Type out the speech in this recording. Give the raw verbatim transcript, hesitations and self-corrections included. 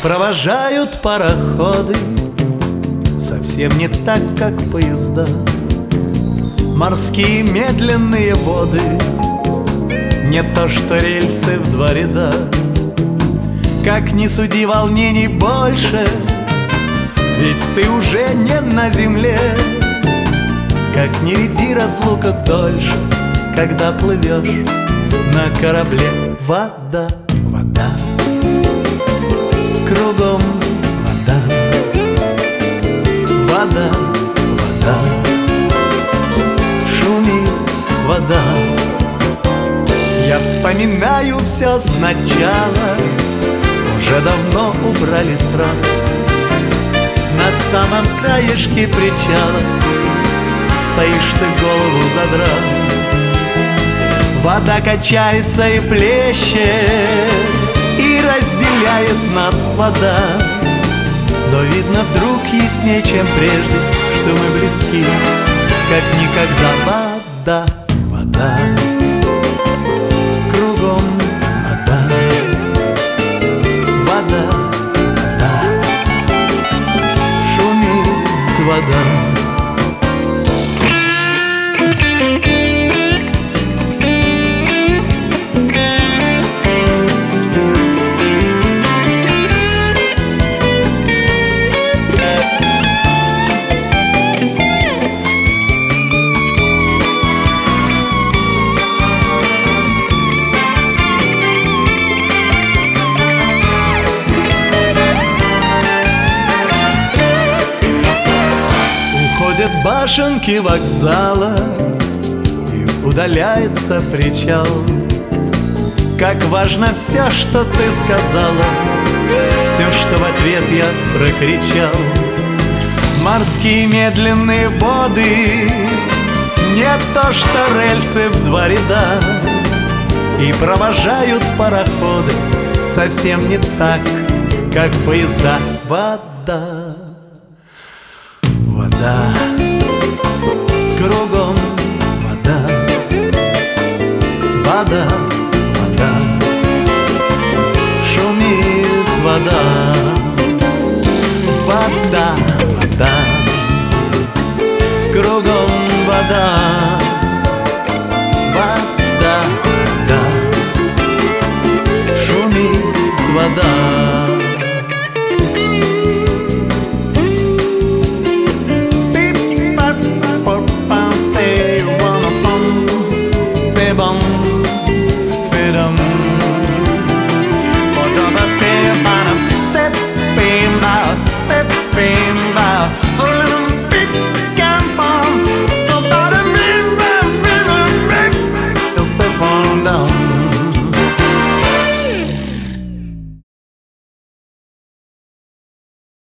Провожают пароходы совсем не так, как поезда. Морские медленные воды, не то что рельсы в два ряда. Как ни суди, волнений больше, ведь ты уже не на земле. Как ни ряди, разлука дольше, когда плывешь на корабле. Вода, вода, кругом вода, вода, вода, шумит вода. Я вспоминаю все сначала, уже давно убрали трап. На самом краешке причала стоишь ты, голову задрав. Вода качается и плещет, и разделяет нас вода. Но видно вдруг яснее, чем прежде, что мы близки, как никогда. Вода, вода, кругом вода, вода, вода, шумит вода. Уходят башенки вокзала, и удаляется причал. Как важно все, что ты сказала, все, что в ответ я прокричал. Морские медленные воды, не то что рельсы в два ряда. И провожают пароходы совсем не так, как поезда. Вода, вода, кругом вода, вода, вода, шумит вода. Вода, вода, кругом вода, вода, вода, шумит вода. Bum